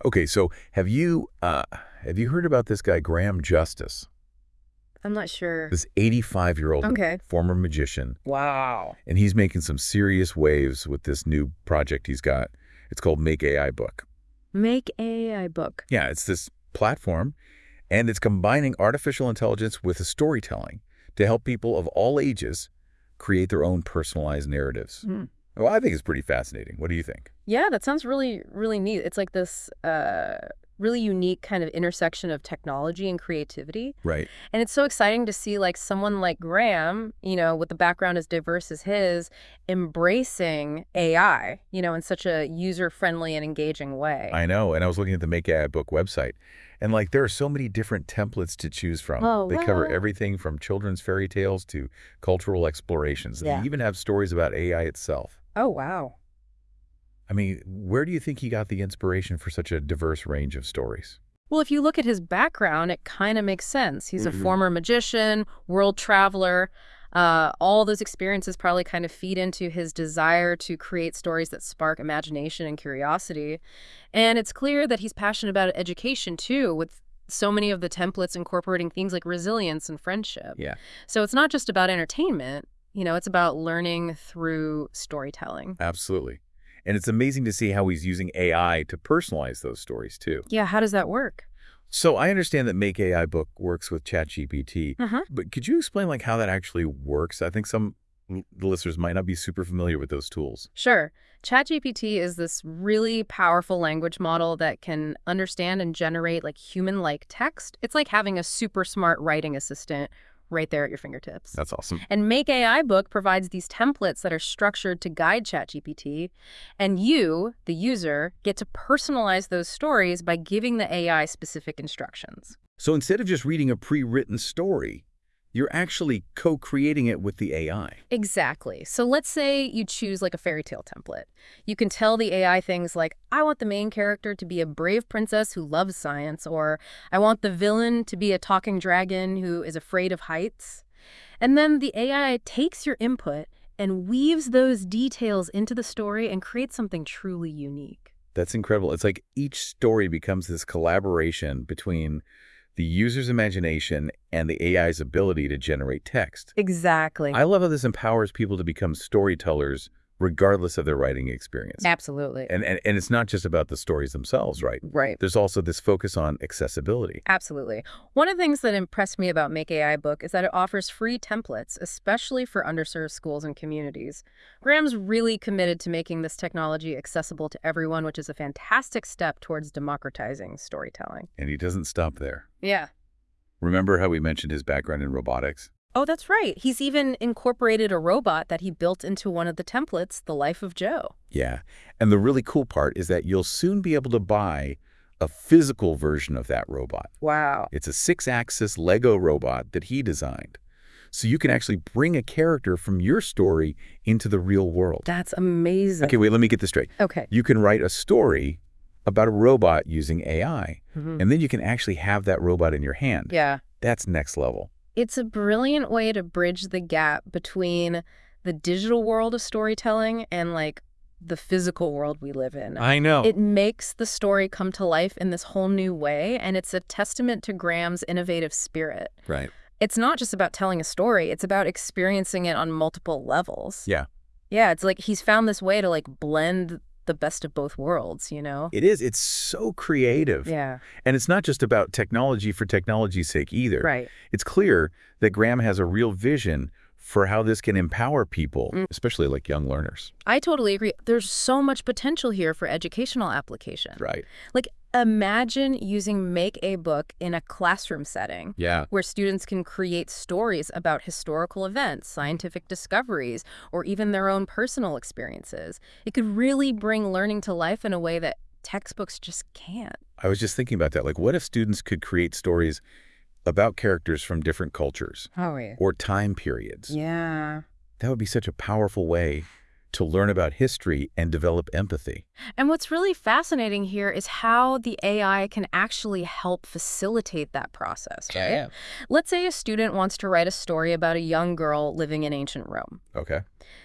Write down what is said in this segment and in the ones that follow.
Okay, so have you heard about this guy, Graham Justice? I'm not sure. This 85-year-old Okay. former magician, Wow. and he's making some serious waves with this new project he's got. It's called Make AI Book. Make AI book. Yeah, it's this platform, and it's combining artificial intelligence with storytelling to help people of all ages create their own personalized narratives. Hmm. Well, I think it's pretty fascinating. What do you think? Yeah, that sounds really, really neat. It's like this really unique kind of intersection of technology and creativity. Right. And it's so exciting to see like someone like Graham, with the background as diverse as his, embracing AI, in such a user-friendly and engaging way. I know, and I was looking at the Make AI Book website, and like there are so many different templates to choose from. Oh, They cover wow. everything from children's fairy tales to cultural explorations. Yeah. They even have stories about AI itself. Oh, wow. I mean, where do you think he got the inspiration for such a diverse range of stories? Well, if you look at his background, it kind of makes sense. He's a former magician, world traveler. All those experiences probably kind of feed into his desire to create stories that spark imagination and curiosity. And it's clear that he's passionate about education, too, with so many of the templates incorporating things like resilience and friendship. Yeah, So it's not just about entertainment, it's about learning through storytelling. absolutely. And it's amazing to see how he's using AI to personalize those stories, too. Yeah, how does that work? So I understand that Make AI Book works with ChatGPT, Uh-huh. but could you explain like how that actually works? I think some the listeners might not be super familiar with those tools. Sure. ChatGPT is this really powerful language model that can understand and generate like human-like text. It's like having a super smart writing assistant right there at your fingertips. That's awesome. And Make AI Book provides these templates that are structured to guide ChatGPT, and you, the user, get to personalize those stories by giving the AI specific instructions. So instead of just reading a pre-written story, you're actually co-creating it with the AI. Exactly. So let's say you choose like a fairy tale template. You can tell the AI things like, I want the main character to be a brave princess who loves science, or I want the villain to be a talking dragon who is afraid of heights. And then the AI takes your input and weaves those details into the story and creates something truly unique. That's incredible. It's like each story becomes this collaboration between the user's imagination and the AI's ability to generate text. Exactly. I love how this empowers people to become storytellers regardless of their writing experience. Absolutely. And it's not just about the stories themselves, right? Right. There's also this focus on accessibility. Absolutely. One of the things that impressed me about Make AI Book is that it offers free templates, especially for underserved schools and communities. Graham's really committed to making this technology accessible to everyone, which is a fantastic step towards democratizing storytelling. And he doesn't stop there. Yeah. Remember how we mentioned his background in robotics? Oh, that's right. He's even incorporated a robot that he built into one of the templates, The Life of Joe. Yeah. And the really cool part is that you'll soon be able to buy a physical version of that robot. Wow. It's a 6-axis Lego robot that he designed. So you can actually bring a character from your story into the real world. That's amazing. Okay, wait, let me get this straight. Okay. You can write a story about a robot using AI, and then you can actually have that robot in your hand. Yeah. That's next level. It's a brilliant way to bridge the gap between the digital world of storytelling and like the physical world we live in. I know. It makes the story come to life in this whole new way, and it's a testament to Graham's innovative spirit. Right. It's not just about telling a story, it's about experiencing it on multiple levels. Yeah. Yeah, it's like he's found this way to like blend the best of both worlds, It is. It's so creative. Yeah. And it's not just about technology for technology's sake either. Right. It's clear that Graham has a real vision for how this can empower people, especially like young learners. I totally agree. There's so much potential here for educational application. Right. Like, imagine using Make a Book in a classroom setting. Yeah. Where students can create stories about historical events, scientific discoveries, or even their own personal experiences. It could really bring learning to life in a way that textbooks just can't. I was just thinking about that. Like, what if students could create stories about characters from different cultures Oh, yeah. or time periods? Yeah. That would be such a powerful way to learn about history and develop empathy. And what's really fascinating here is how the AI can actually help facilitate that process, right? Yeah. Let's say a student wants to write a story about a young girl living in ancient Rome. Okay.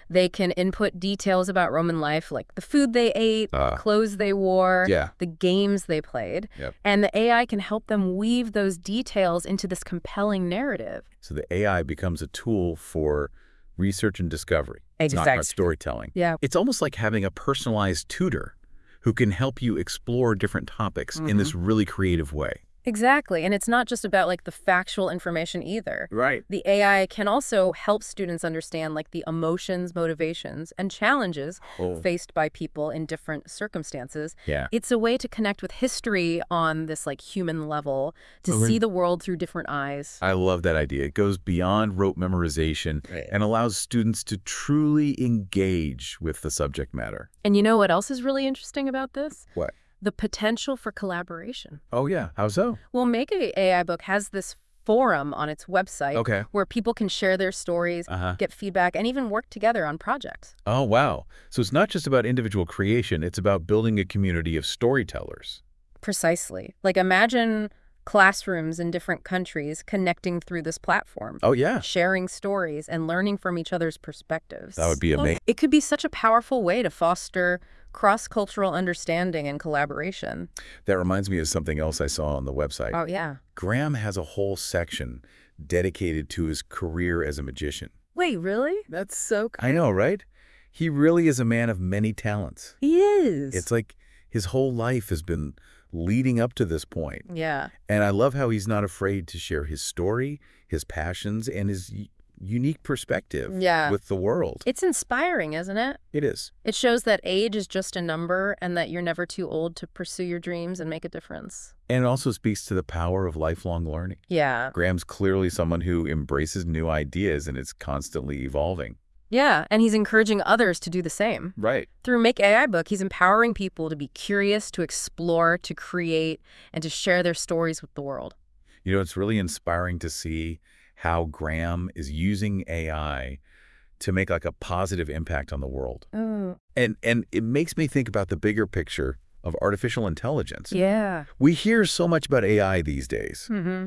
They can input details about Roman life, like the food they ate, the clothes they wore, Yeah. the games they played. Yep. And the AI can help them weave those details into this compelling narrative. So the AI becomes a tool for research and discovery. It's not about storytelling. Yeah. It's almost like having a personalized tutor who can help you explore different topics in this really creative way. Exactly. And it's not just about like the factual information either. Right. The AI can also help students understand like the emotions, motivations, and challenges faced by people in different circumstances. Yeah. It's a way to connect with history on this like human level, to see the world through different eyes. I love that idea. It goes beyond rote memorization and allows students to truly engage with the subject matter. And you know what else is really interesting about this? What? The potential for collaboration. Oh, yeah. How so? Well, Make a AI Book has this forum on its website where people can share their stories, get feedback, and even work together on projects. Oh, wow. So it's not just about individual creation. It's about building a community of storytellers. Precisely. Like imagine classrooms in different countries connecting through this platform. Oh, yeah. Sharing stories and learning from each other's perspectives. That would be amazing. It could be such a powerful way to foster cross-cultural understanding and collaboration. That reminds me of something else I saw on the website. Oh, yeah. Graham has a whole section dedicated to his career as a magician. Wait, really? That's so cool. I know, right? He really is a man of many talents. He is. It's like his whole life has been leading up to this point. Yeah. And I love how he's not afraid to share his story, his passions, and his unique perspective with the world. It's inspiring, isn't it? It is. It shows that age is just a number and that you're never too old to pursue your dreams and make a difference. And it also speaks to the power of lifelong learning. Yeah. Graham's clearly someone who embraces new ideas and is constantly evolving. Yeah, and he's encouraging others to do the same. Right. Through Make AI Book, he's empowering people to be curious, to explore, to create, and to share their stories with the world. You know, it's really inspiring to see how Graham is using AI to make like a positive impact on the world. And it makes me think about the bigger picture of artificial intelligence. Yeah. We hear so much about AI these days,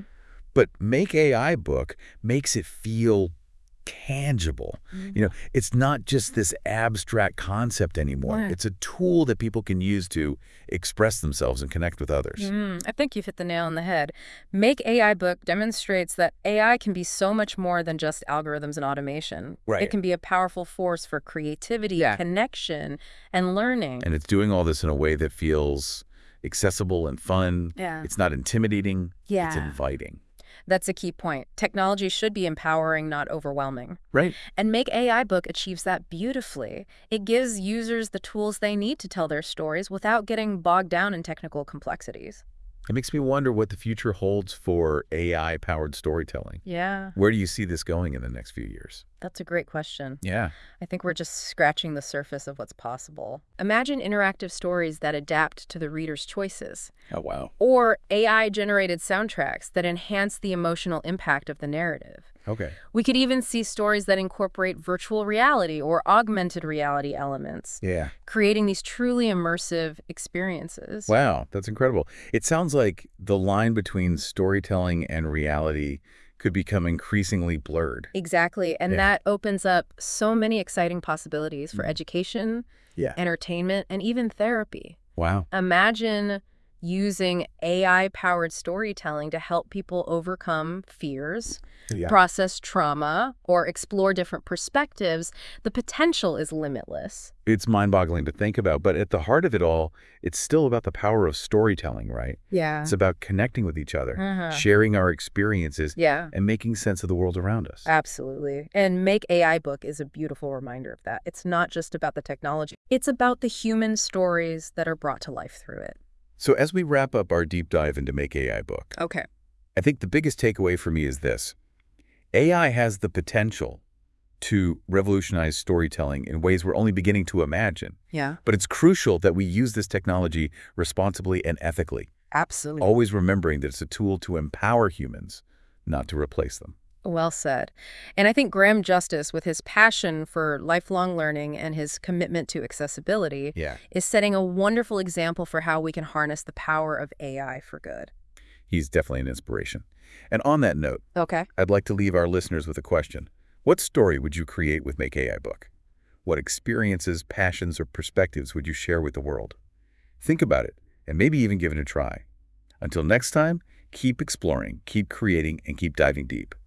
but Make AI Book makes it feel tangible. You know, it's not just this abstract concept anymore. It's a tool that people can use to express themselves and connect with others. I think you've hit the nail on the head. Make AI Book demonstrates that AI can be so much more than just algorithms and automation. Right. It can be a powerful force for creativity, connection, and learning. And it's doing all this in a way that feels accessible and fun. It's not intimidating. It's inviting. That's a key point. Technology should be empowering, not overwhelming. Right. And Make AI Book achieves that beautifully. It gives users the tools they need to tell their stories without getting bogged down in technical complexities. It makes me wonder what the future holds for AI-powered storytelling. Yeah. Where do you see this going in the next few years? That's a great question. Yeah. I think we're just scratching the surface of what's possible. Imagine interactive stories that adapt to the reader's choices. Oh, wow. Or AI-generated soundtracks that enhance the emotional impact of the narrative. Okay. We could even see stories that incorporate virtual reality or augmented reality elements, creating these truly immersive experiences. Wow, that's incredible. It sounds like the line between storytelling and reality could become increasingly blurred. Exactly, and that opens up so many exciting possibilities for education, entertainment, and even therapy. Wow. Imagine using AI-powered storytelling to help people overcome fears, process trauma, or explore different perspectives. The potential is limitless. It's mind-boggling to think about, but at the heart of it all, it's still about the power of storytelling, right? Yeah. It's about connecting with each other, sharing our experiences, and making sense of the world around us. Absolutely. And Make AI Book is a beautiful reminder of that. It's not just about the technology. It's about the human stories that are brought to life through it. So as we wrap up our deep dive into Make AI Book, I think the biggest takeaway for me is this. AI has the potential to revolutionize storytelling in ways we're only beginning to imagine. Yeah. But it's crucial that we use this technology responsibly and ethically. Absolutely. Always remembering that it's a tool to empower humans, not to replace them. Well said. And I think Graham Justice, with his passion for lifelong learning and his commitment to accessibility, is setting a wonderful example for how we can harness the power of AI for good. He's definitely an inspiration. And on that note, I'd like to leave our listeners with a question. What story would you create with Make AI Book? What experiences, passions, or perspectives would you share with the world? Think about it, and maybe even give it a try. Until next time, keep exploring, keep creating, and keep diving deep.